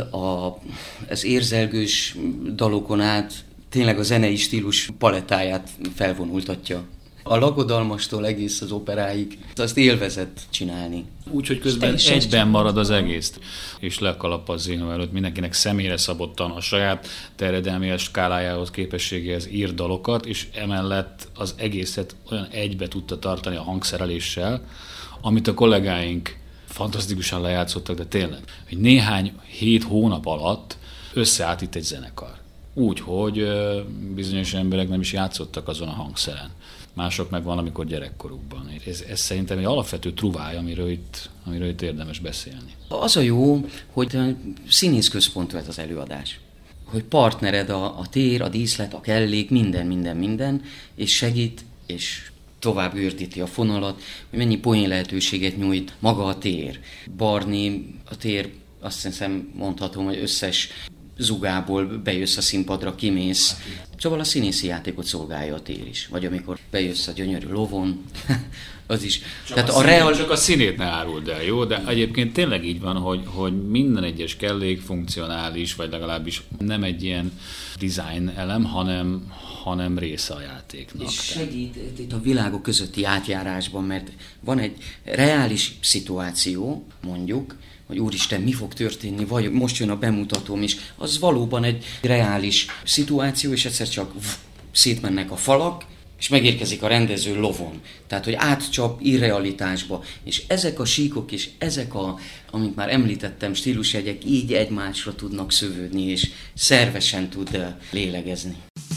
az érzelgős dalokon át tényleg a zenei stílus palettáját felvonultatja. A lagodalmastól egész az operáig, azt élvezett csinálni. Úgyhogy közben egyben marad az egész, és le a kalap a Zénó előtt, mindenkinek személyre szabottan a saját terjedelmihez, skálájához, képességéhez ír dalokat, és emellett az egészet olyan egybe tudta tartani a hangszereléssel, amit a kollégáink fantasztikusan lejátszottak, de tényleg, hogy néhány 7 hónap alatt összeállt itt egy zenekar. úgy, hogy bizonyos emberek nem is játszottak azon a hangszeren. Mások meg van, amikor gyerekkorukban. Ez szerintem egy alapvető truváj, amiről itt érdemes beszélni. Az a jó, hogy színész központú ez az előadás. Hogy partnered a tér, a díszlet, a kellék, minden, és segít, és tovább gördíti a fonalat, hogy mennyi poén lehetőséget nyújt maga a tér. Barni, a tér, azt hiszem mondhatom, hogy összes zugából bejössz a színpadra, kimész. Szóval a színészi játékot szolgálja a tér is. Vagy amikor bejössz a gyönyörű lovon, az is. Csak a színét ne áruld el, jó? De egyébként tényleg így van, hogy minden egyes kellék funkcionális, vagy legalábbis nem egy ilyen design elem, hanem része a játéknak. És segít itt a világok közötti átjárásban, mert van egy reális szituáció, mondjuk, hogy úristen, mi fog történni, vagy most jön a bemutatóm is, az valóban egy reális szituáció, és egyszer csak szétmennek a falak, és megérkezik a rendező lovon. Tehát, hogy átcsap irrealitásba. És ezek a síkok, és ezek amit már említettem, stílusjegyek így egymásra tudnak szövődni, és szervesen tud lélegezni.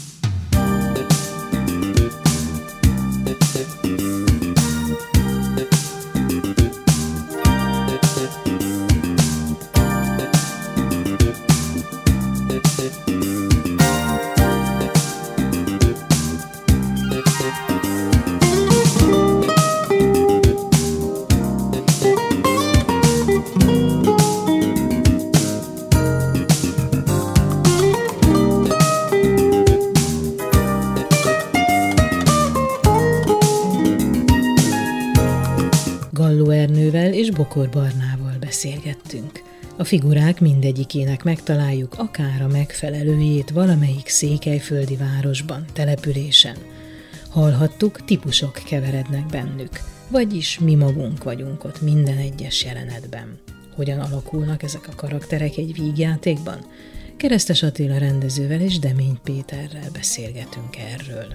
Galló Ernővel és Bokor Barnával beszélgettünk. A figurák mindegyikének megtaláljuk akár a megfelelőjét valamelyik székelyföldi városban, településen. Hallhattuk, típusok keverednek bennük, vagyis mi magunk vagyunk ott minden egyes jelenetben. Hogyan alakulnak ezek a karakterek egy vígjátékban? Keresztes Attila rendezővel és Demény Péterrel beszélgetünk erről.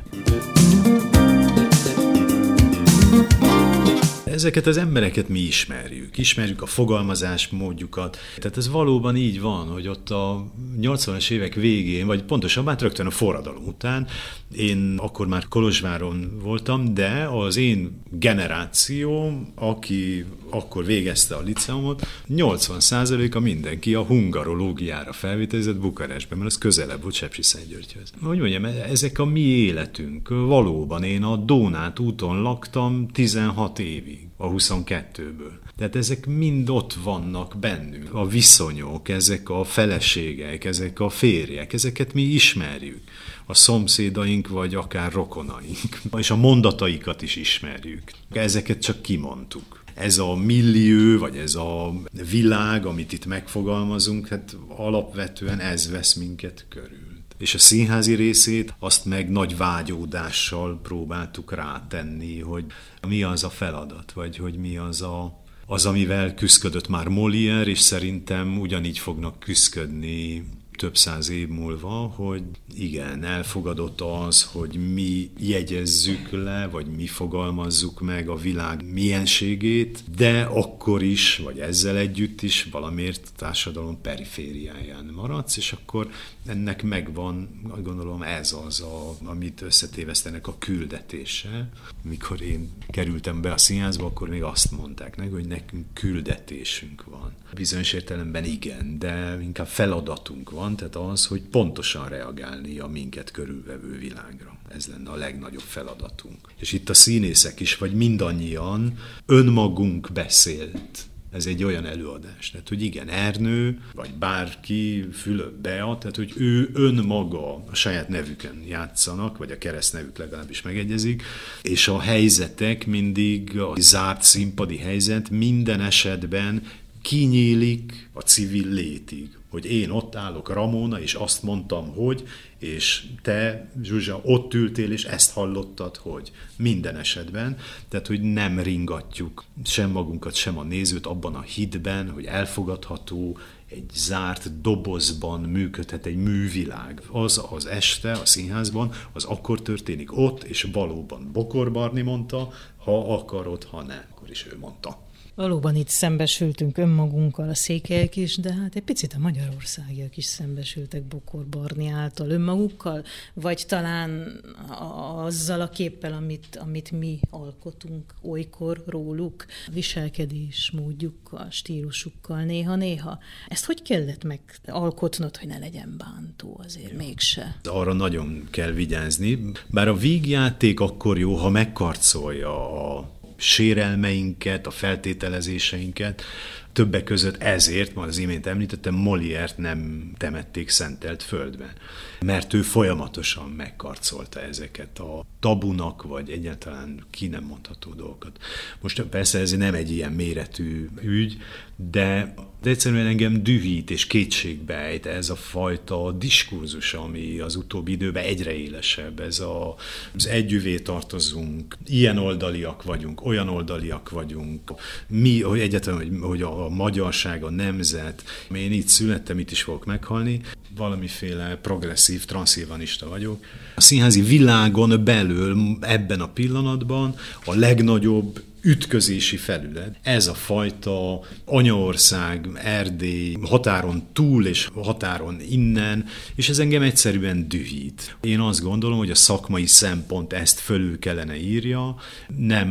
Ezeket az embereket mi ismerjük a fogalmazás módjukat. Tehát ez valóban így van, hogy ott a 80-as évek végén, vagy pontosabban rögtön a forradalom után, én akkor már Kolozsváron voltam, de az én generációm, aki akkor végezte a liceumot, 80%-a mindenki a hungarológiára felvételizett Bukarestben, mert az közelebb volt Sepsiszentgyörgyhöz. Hogy mondjam, ezek a mi életünk. Valóban én a Dónát úton laktam 16 évig, a 22-ből. Tehát ezek mind ott vannak bennünk. A viszonyok, ezek a feleségek, ezek a férjek, ezeket mi ismerjük. A szomszédaink, vagy akár rokonaink. És a mondataikat is ismerjük. Ezeket csak kimondtuk. Ez a millió, vagy ez a világ, amit itt megfogalmazunk, hát alapvetően ez vesz minket körül. És a színházi részét azt meg nagy vágyódással próbáltuk rátenni, hogy mi az a feladat, vagy hogy mi az amivel küszködött már Molière, és szerintem ugyanígy fognak küszködni több száz év múlva, hogy igen, elfogadott az, hogy mi jegyezzük le, vagy mi fogalmazzuk meg a világ mienségét, de akkor is, vagy ezzel együtt is valamiért a társadalom perifériáján maradsz, és akkor ennek megvan, gondolom ez az, amit összetévesztenek a küldetése. Mikor én kerültem be a színházba, akkor még azt mondták neki, hogy nekünk küldetésünk van. Bizonyos értelemben igen, de inkább feladatunk van, tehát az, hogy pontosan reagálni a minket körülvevő világra. Ez lenne a legnagyobb feladatunk. És itt a színészek is, vagy mindannyian önmagunk beszélt. Ez egy olyan előadás. Tehát, hogy igen, Ernő, vagy bárki, Fülöp Bea, tehát, hogy ő önmaga a saját nevükön játszanak, vagy a keresztnevük legalábbis megegyezik, és a helyzetek mindig, a zárt színpadi helyzet minden esetben kinyílik a civil létig. Hogy én ott állok, Ramona, és azt mondtam, hogy, és te, Zsuzsa, ott ültél, és ezt hallottad, hogy minden esetben. Tehát, hogy nem ringatjuk sem magunkat, sem a nézőt abban a hitben, hogy elfogadható, egy zárt dobozban működhet egy művilág. Az este a színházban, az akkor történik ott, és valóban Bokor Barni mondta, ha akarod, ha nem, akkor is ő mondta. Valóban itt szembesültünk önmagunkkal, a székelyek is, de hát egy picit a magyarországiak is szembesültek Bokor Barni által önmagukkal, vagy talán azzal a képpel, amit mi alkotunk olykor róluk, viselkedés módjukkal, stílusukkal néha-néha. Ezt hogy kellett megalkotnod, hogy ne legyen bántó azért mégse? Arra nagyon kell vigyázni, bár a vígjáték akkor jó, ha megkarcolja a sérelmeinket, a feltételezéseinket. Többek között ezért, már az imént említettem, Molière-t nem temették szentelt földbe, mert ő folyamatosan megkarcolta ezeket a tabunak, vagy egyáltalán ki nem mondható dolgokat. Most persze ez nem egy ilyen méretű ügy, de egyszerűen engem dühít és kétségbe ejt ez a fajta diskurzus, ami az utóbbi időben egyre élesebb. Ez az együvé tartozunk, ilyen oldaliak vagyunk, olyan oldaliak vagyunk. Mi, hogy egyáltalán, hogy a magyarság, a nemzet, én itt születtem, itt is fogok meghalni, valamiféle progresszív, transzilvanista vagyok. A színházi világon belül ebben a pillanatban a legnagyobb ütközési felület. Ez a fajta anyaország, Erdély, határon túl és határon innen, és ez engem egyszerűen dühít. Én azt gondolom, hogy a szakmai szempont ezt fölül kellene írja, nem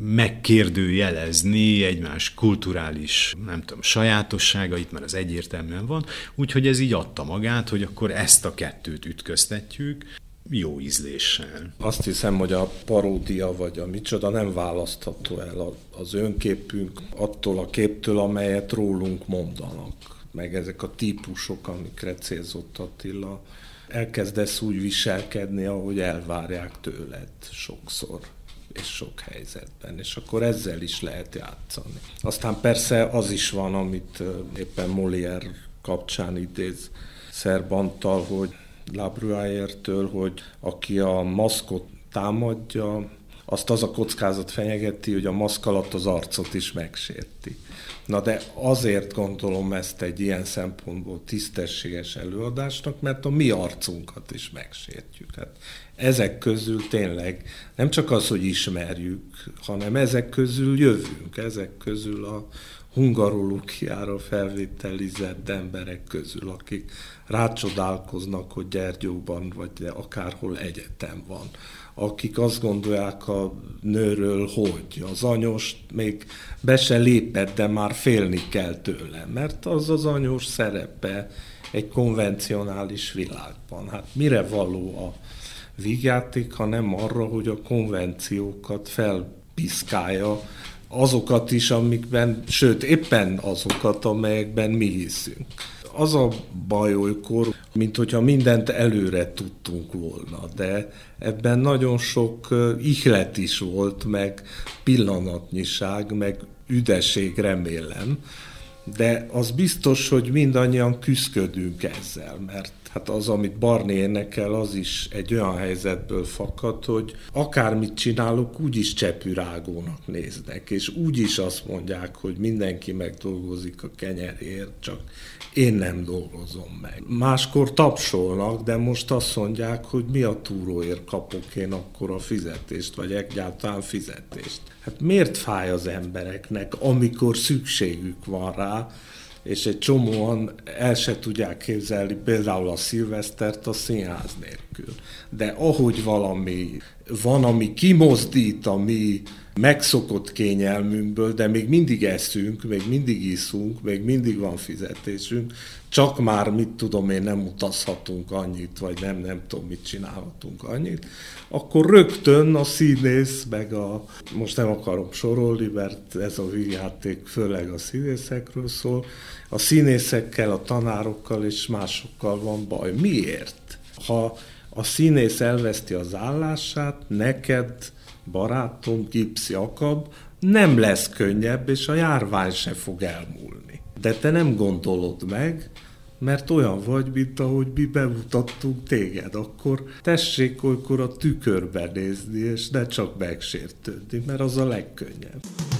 megkérdőjelezni egymás kulturális, nem tudom, sajátosságait, mert az egyértelműen van, úgyhogy ez így adta magát, hogy akkor ezt a kettőt ütköztetjük, jó ízléssel. Azt hiszem, hogy a paródia vagy a micsoda nem választható el az önképünk attól a képtől, amelyet rólunk mondanak. Meg ezek a típusok, amikre célzott Attila. Elkezdesz úgy viselkedni, ahogy elvárják tőled sokszor és sok helyzetben, és akkor ezzel is lehet játszani. Aztán persze az is van, amit éppen Molière kapcsán idéz Szerbantal, hogy La Bruyère-től, hogy aki a maszkot támadja, azt az a kockázat fenyegeti, hogy a maszk alatt az arcot is megsérti. Na de azért gondolom ezt egy ilyen szempontból tisztességes előadásnak, mert a mi arcunkat is megsértjük. Hát ezek közül tényleg nem csak az, hogy ismerjük, hanem ezek közül jövünk, ezek közül a hungarológiára felvételizett emberek közül, akik rácsodálkoznak, hogy Gyergyóban vagy akárhol egyetem van. Akik azt gondolják a nőről, hogy az anyós még be se lépett, de már félni kell tőle, mert az anyós szerepe egy konvencionális világban. Hát mire való a vígjáték, ha nem arra, hogy a konvenciókat felpiszkálja, azokat is, amikben, sőt éppen azokat, amelyekben mi hiszünk. Az a baj olykor, mint hogyha mindent előre tudtunk volna, de ebben nagyon sok ihlet is volt, meg pillanatnyiság, meg üdesség, remélem. De az biztos, hogy mindannyian küszködünk ezzel, mert hát az, amit Barni énekel, az is egy olyan helyzetből fakad, hogy akármit csinálok, úgyis csepürágónak néznek, és úgyis azt mondják, hogy mindenki megdolgozik a kenyerért, csak én nem dolgozom meg. Máskor tapsolnak, de most azt mondják, hogy mi a túróért kapok én akkor a fizetést, vagy egyáltalán fizetést. Hát miért fáj az embereknek, amikor szükségük van rá, és egy csomóan el se tudják képzelni például a szilvesztert a színház nélkül. De ahogy valami van, ami kimozdít a mi megszokott kényelmünkből, de még mindig eszünk, még mindig iszunk, még mindig van fizetésünk, csak már mit tudom én, nem utazhatunk annyit, vagy nem tudom mit csinálhatunk annyit, akkor rögtön a színész, meg most nem akarom sorolni, mert ez a vígjáték főleg a színészekről szól, a színészekkel, a tanárokkal és másokkal van baj. Miért? Ha a színész elveszti az állását, neked, barátom, Gipsz Jakab, nem lesz könnyebb, és a járvány se fog elmúlni. De te nem gondolod meg, mert olyan vagy, mint ahogy mi bemutattunk téged, akkor tessék olykor a tükörbe nézni, és ne csak megsértődni, mert az a legkönnyebb.